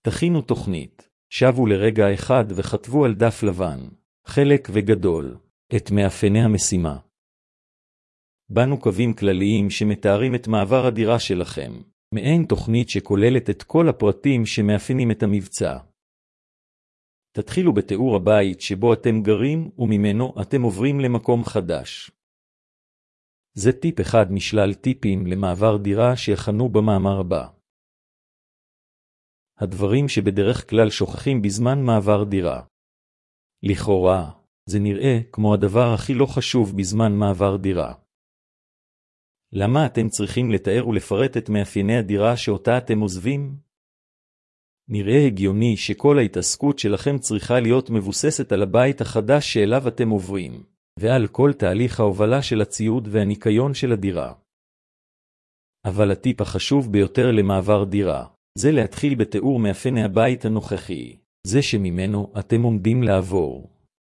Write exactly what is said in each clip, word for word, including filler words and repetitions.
תכינו תוכנית, שבו לרגע אחד וכתבו על דף לבן, חלק וגדול, את מאפייני המשימה. בנו קווים כלליים שמתארים את מעבר הדירה שלכם, מעין תוכנית שכוללת את כל הפרטים שמאפיינים את המבצע. תתחילו בתיאור הבית שבו אתם גרים וממנו אתם עוברים למקום חדש. זה טיפ אחד משלל טיפים למעבר דירה שיכנו במאמר הבא. הדברים שבדרך כלל שוכחים בזמן מעבר דירה. לכאורה, זה נראה כמו הדבר הכי לא חשוב בזמן מעבר דירה. למה אתם צריכים לתאר ולפרט את מאפייני הדירה שאותה אתם עוזבים? נראה הגיוני שכל ההתעסקות שלכם צריכה להיות מבוססת על הבית החדש שאליו אתם עוברים, ועל כל תהליך ההובלה של הציוד והניקיון של הדירה. אבל הטיפ החשוב ביותר למעבר דירה, זה להתחיל בתיאור מאפייני הבית הנוכחי, זה שממנו אתם עומדים לעבור.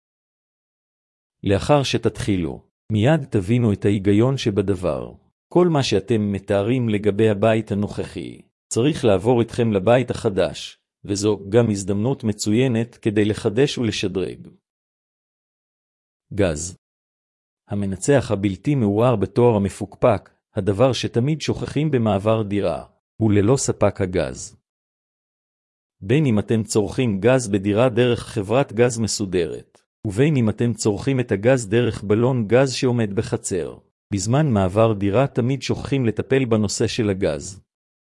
לאחר שתתחילו, מיד תבינו את ההיגיון שבדבר. כל מה שאתם מתארים לגבי הבית הנוכחי, צריך לעבור איתכם לבית החדש, וזו גם הזדמנות מצוינת כדי לחדש ולשדרג. גז. המנצח הבלתי מעורער בתואר המפוקפק, הדבר שתמיד שוכחים במעבר דירה, הוא ללא ספק הגז. בין אם אתם צורכים גז בדירה דרך חברת גז מסודרת, ובין אם אתם צורכים את הגז דרך בלון גז שעומד בחצר, בזמן מעבר דירה תמיד שוכחים לטפל בנושא של הגז.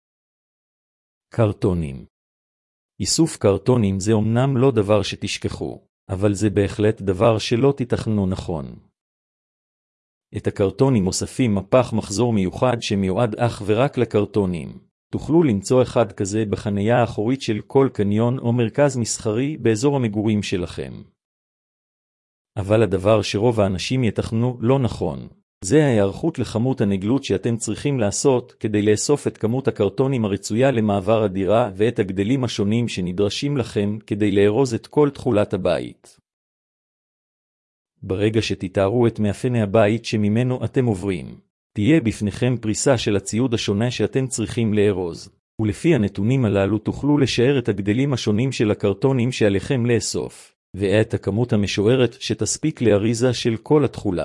קרטונים. איסוף קרטונים זה אומנם לא דבר שתשכחו, אבל זה בהחלט דבר שלא תתכנו נכון. את הקרטונים אוספים מפח מחזור מיוחד שמיועד אך ורק לקרטונים. תוכלו למצוא אחד כזה בחנייה האחורית של כל קניון או מרכז מסחרי באזור המגורים שלכם. אבל הדבר שרוב האנשים יתכנו לא נכון. זה ההיערכות לכמות הנגלות שאתם צריכים לעשות כדי לאסוף את כמות הקרטונים הרצויה למעבר הדירה ואת הגדלים השונים שנדרשים לכם כדי לארוז את כל תכולת הבית. ברגע שתתארו את מאפייני הבית שממנו אתם עוברים, תהיה בפניכם פריסה של הציוד השונה שאתם צריכים לארוז, ולפי הנתונים הללו תוכלו לשער את הגדלים השונים של הקרטונים שעליכם לאסוף, ואת הכמות המשוערת שתספיק לאריזה של כל התכולה.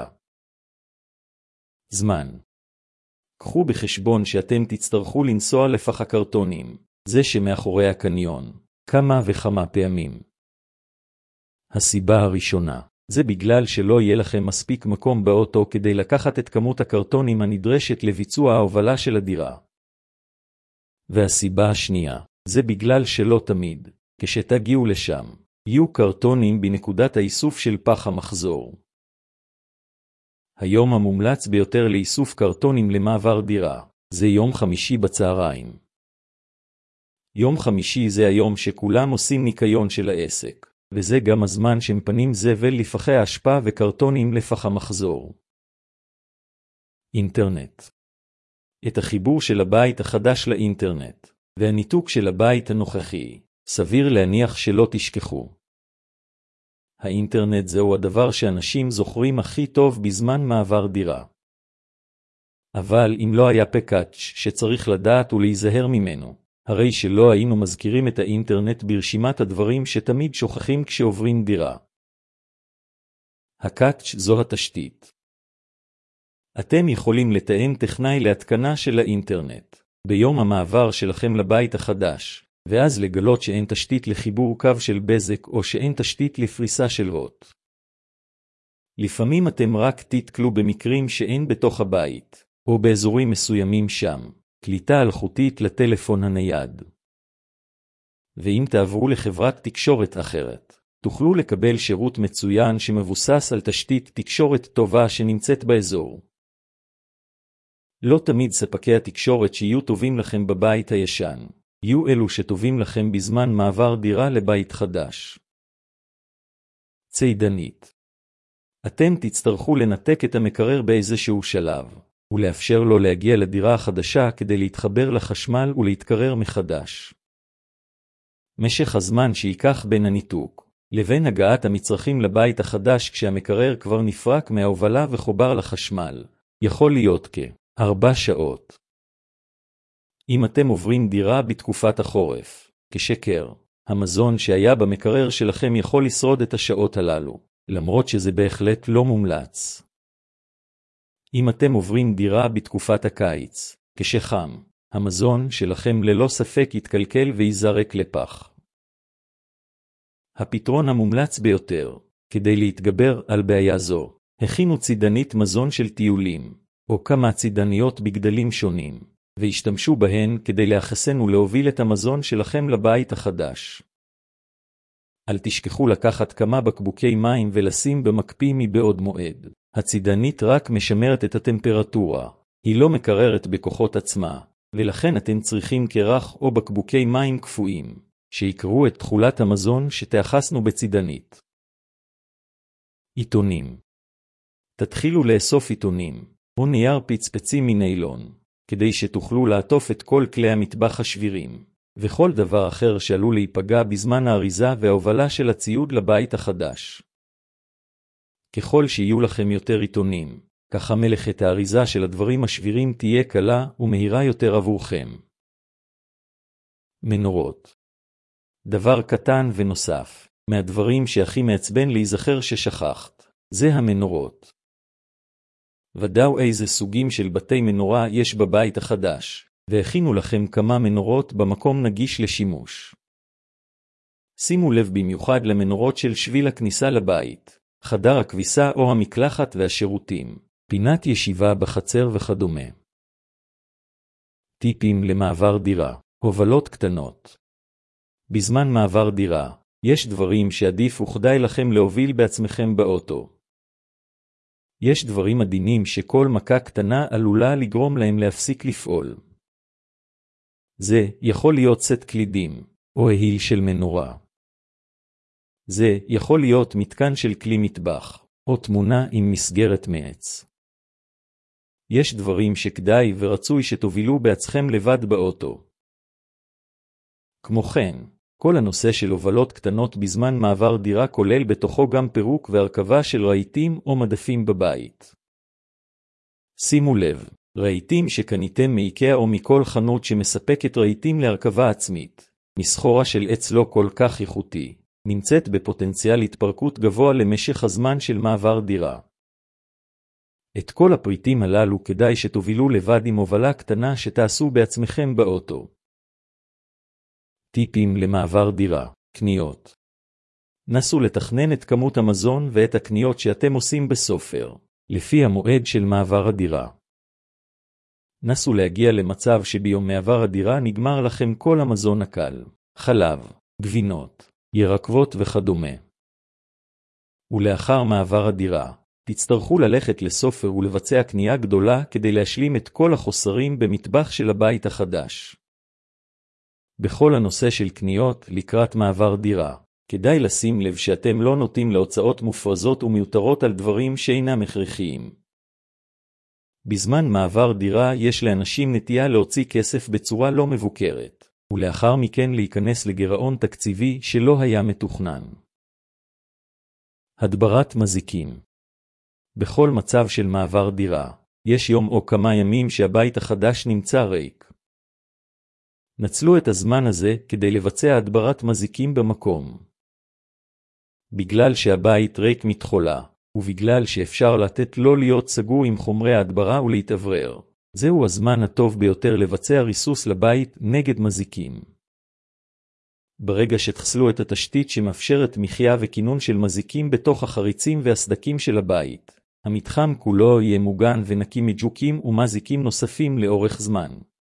זמן. קחו בחשבון שאתם תצטרכו לנסוע לפח הקרטונים, זה שמאחורי הקניון, כמה וכמה פעמים. הסיבה הראשונה, זה בגלל שלא יהיה לכם מספיק מקום באוטו כדי לקחת את כמות הקרטונים הנדרשת לביצוע ההובלה של הדירה. והסיבה השנייה, זה בגלל שלא תמיד, כשתגיעו לשם, יהיו קרטונים בנקודת האיסוף של פח המחזור. היום המומלץ ביותר לאיסוף קרטונים למעבר דירה, זה יום חמישי בצהריים. יום חמישי זה היום שכולם עושים ניקיון של העסק, וזה גם הזמן שמפנים זבל לפחי האשפה וקרטונים לפח המחזור. אינטרנט. את החיבור של הבית החדש לאינטרנט, והניתוק של הבית הנוכחי, סביר להניח שלא תשכחו. האינטרנט זהו הדבר שאנשים זוכרים הכי טוב בזמן מעבר דירה. אבל אם לא היה פקאץ' שצריך לדעת ולהיזהר ממנו, הרי שלא היינו מזכירים את האינטרנט ברשימת הדברים שתמיד שוכחים כשעוברים דירה. הקאץ' זו התשתית. אתם יכולים לתאם טכנאי להתקנה של האינטרנט, ביום המעבר שלכם לבית החדש, ואז לגלות שאין תשתית לחיבור קו של בזק או שאין תשתית לפריסה של הוט. לפעמים אתם רק תתקלו במקרים שאין בתוך הבית, או באזורים מסוימים שם, קליטה אלחוטית לטלפון הנייד. ואם תעברו לחברת תקשורת אחרת, תוכלו לקבל שירות מצוין שמבוסס על תשתית תקשורת טובה שנמצאת באזור. לא תמיד ספקי התקשורת שיהיו טובים לכם בבית הישן, יהיו אלו שטובים לכם בזמן מעבר דירה לבית חדש. צידנית. אתם תצטרכו לנתק את המקרר באיזשהו שלב, ולאפשר לו להגיע לדירה החדשה כדי להתחבר לחשמל ולהתקרר מחדש. משך הזמן שיקח בין הניתוק, לבין הגעת המצרכים לבית החדש כשהמקרר כבר נפרק מההובלה וחובר לחשמל, יכול להיות כארבע שעות. אם אתם עוברים דירה בתקופת החורף, כשקר. המזון שהיה במקרר שלכם יכול לשרוד את השעות הללו, למרות שזה בהחלט לא מומלץ. אם אתם עוברים דירה בתקופת הקיץ, כשחם, המזון שלכם ללא ספק יתקלקל ויזרק לפח. הפתרון המומלץ ביותר, כדי להתגבר על בעיה זו, הכינו צידנית מזון של טיולים, או כמה צידניות בגדלים שונים, והשתמשו בהן כדי להחסן ולהוביל את המזון שלכם לבית החדש. אל תשכחו לקחת כמה בקבוקי מים ולשים במקפיא מבעוד מועד. הצידנית רק משמרת את הטמפרטורה, היא לא מקררת בכוחות עצמה, ולכן אתם צריכים קרח או בקבוקי מים קפואים, שיקרו את תכולת המזון שתאחסנו בצידנית. עיתונים. תתחילו לאסוף עיתונים, או נייר פצפצי מניילון, כדי שתוכלו לעטוף את כל כלי המטבח השבירים, וכל דבר אחר שעלול להיפגע בזמן האריזה וההובלה של הציוד לבית החדש. ככל שיהיו לכם יותר עיתונים, ככה מלאכת האריזה של הדברים השבירים תהיה קלה ומהירה יותר עבורכם. מנורות. דבר קטן ונוסף, מהדברים שהכי מעצבן להיזכר ששכחת, זה המנורות. ודאו איזה סוגים של בתי מנורה יש בבית החדש, והכינו לכם כמה מנורות במקום נגיש לשימוש. שימו לב במיוחד למנורות של שביל הכניסה לבית, חדר הכביסה או המקלחת והשירותים, פינת ישיבה בחצר וכדומה. טיפים למעבר דירה, הובלות קטנות. בזמן מעבר דירה, יש דברים שעדיף וכדאי לכם להוביל בעצמכם באוטו. יש דברים עדינים שכל מכה קטנה עלולה לגרום להם להפסיק לפעול. זה יכול להיות סט קלידים, או ההיל של מנורה. זה יכול להיות מתקן של כלי מטבח, או תמונה עם מסגרת מעץ. יש דברים שכדאי ורצוי שתובילו בעצמכם לבד באוטו. כמו כן, כל הנושא של הובלות קטנות בזמן מעבר דירה כולל בתוכו גם פירוק והרכבה של רהיטים או מדפים בבית. שימו לב, רהיטים שקניתם מאיקאה או מכל חנות שמספקת רהיטים להרכבה עצמית, מסחורה של עץ לא כל כך איכותי, נמצאת בפוטנציאל התפרקות גבוה למשך הזמן של מעבר דירה. את כל הפריטים הללו כדאי שתובילו לבד עם הובלה קטנה שתעשו בעצמכם באוטו. טיפים למעבר דירה, קניות. נסו לתכנן את כמות המזון ואת הקניות שאתם עושים בסופר, לפי המועד של מעבר הדירה. נסו להגיע למצב שביום מעבר הדירה נגמר לכם כל המזון הקל, חלב, גבינות, ירקות וכדומה. ולאחר מעבר הדירה, תצטרכו ללכת לסופר ולבצע קנייה גדולה כדי להשלים את כל החוסרים במטבח של הבית החדש. בכל הנושא של קניות לקראת מעבר דירה, כדאי לשים לב שאתם לא נוטים להוצאות מופרזות ומיותרות על דברים שאינם הכרחיים. בזמן מעבר דירה יש לאנשים נטייה להוציא כסף בצורה לא מבוקרת, ולאחר מכן להיכנס לגירעון תקציבי שלא היה מתוכנן. הדברת מזיקים. בכל מצב של מעבר דירה, יש יום או כמה ימים שהבית החדש נמצא ריק. נצלו את הזמן הזה כדי לבצע הדברת מזיקים במקום. בגלל שהבית ריק מתחולה, ובגלל שאפשר לתת לו להיות סגור עם חומרי ההדברה ולהתאוורר, זהו הזמן הטוב ביותר לבצע ריסוס לבית נגד מזיקים. ברגע שתחסלו את התשתית שמאפשרת מחיה וכינון של מזיקים בתוך החריצים והסדקים של הבית, המתחם כולו יהיה מוגן ונקי מג'וקים ומזיקים נוספים לאורך זמן.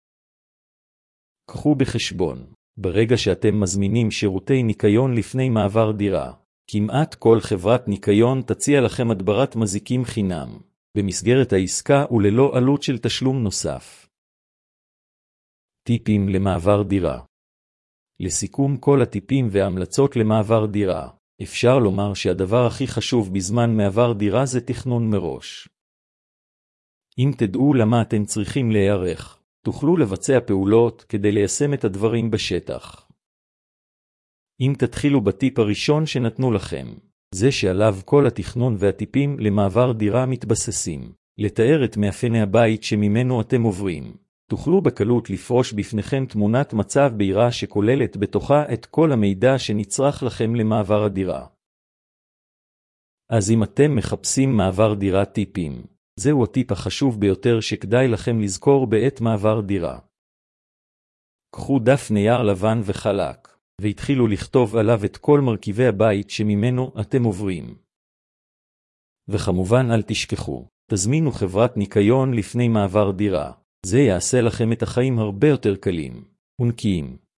קחו בחשבון, ברגע שאתם מזמינים שירותי ניקיון לפני מעבר דירה, כמעט כל חברת ניקיון תציע לכם הדברת מזיקים חינם, במסגרת העסקה וללא עלות של תשלום נוסף. טיפים למעבר דירה. לסיכום כל הטיפים וההמלצות למעבר דירה, אפשר לומר שהדבר הכי חשוב בזמן מעבר דירה זה תכנון מראש. אם תדעו למה אתם צריכים להיערך, תוכלו לבצע פעולות כדי ליישם את הדברים בשטח. אם תתחילו בטיפ הראשון שנתנו לכם, זה שעליו כל התכנון והטיפים למעבר דירה מתבססים, לתאר את מאפייני הבית שממנו אתם עוברים, תוכלו בקלות לפרוש בפניכם תמונת מצב בהירה שכוללת בתוכה את כל המידע שנצרך לכם למעבר הדירה. אז אם אתם מחפשים מעבר דירה טיפים, זהו הטיפ החשוב ביותר שכדאי לכם לזכור בעת מעבר דירה. קחו דף נייר לבן וחלק, והתחילו לכתוב עליו את כל מרכיבי הבית שממנו אתם עוברים. וכמובן אל תשכחו, תזמינו חברת ניקיון לפני מעבר דירה. זה יעשה לכם את החיים הרבה יותר קלים ונקיים.